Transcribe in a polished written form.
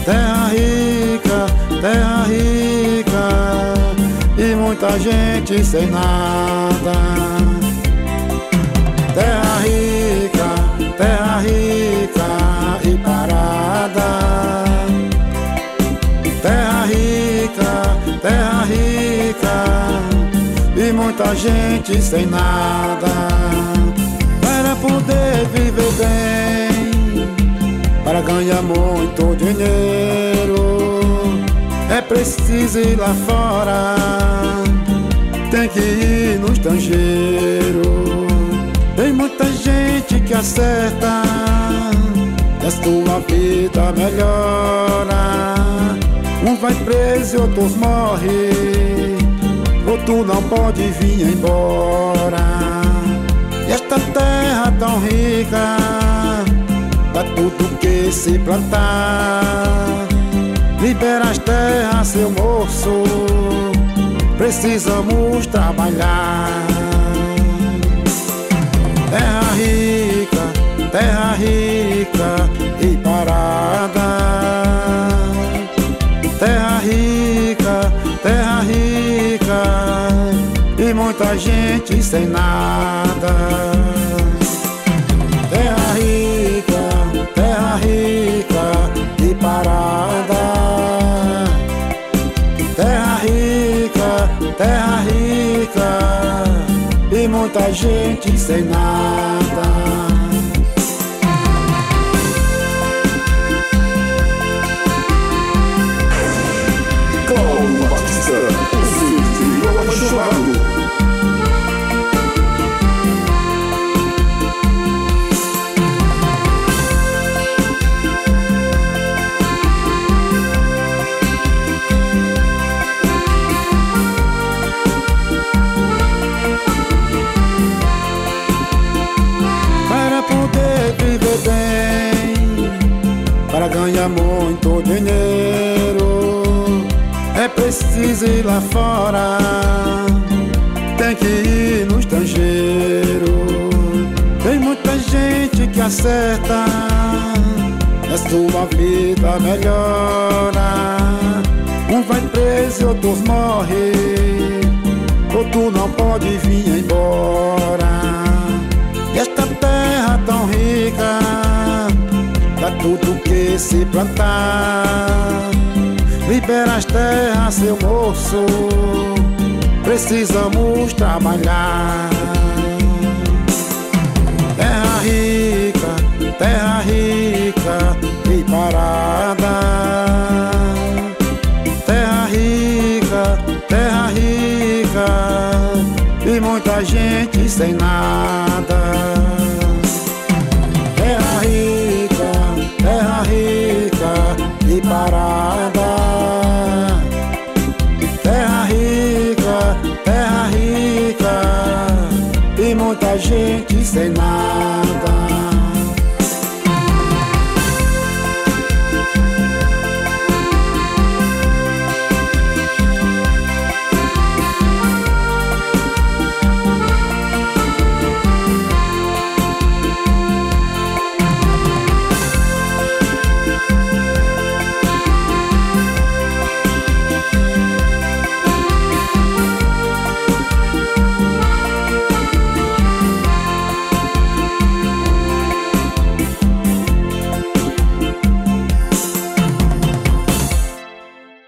Terra rica e muita gente sem nada. Terra rica e parada. Terra rica e muita gente sem nada. Para poder viver bem, para ganhar muito dinheiro, é preciso ir lá fora, tem que ir no estrangeiro. Tem muita gente que acerta, e a sua vida melhora. Um vai preso e outros morre, outro não pode vir embora. E esta terra tão rica, dá tudo que se plantar. Libera as terras, seu moço, precisamos trabalhar. Terra rica e parada. Terra rica e muita gente sem nada. Terra rica e parada. Terra rica e muita gente sem nada. Para poder viver bem, para ganhar muito dinheiro, é preciso ir lá fora, tem que ir no estrangeiro. Tem muita gente que acerta, a sua vida melhora. Um vai preso e outros morre, outro não pode vir embora. E esta terra tão rica, dá tudo que se plantar. Libera as terras, seu moço, precisamos trabalhar. Terra rica e parada. Terra rica e muita gente sem nada. Terra rica e parada. Terra rica e muita gente sem nada.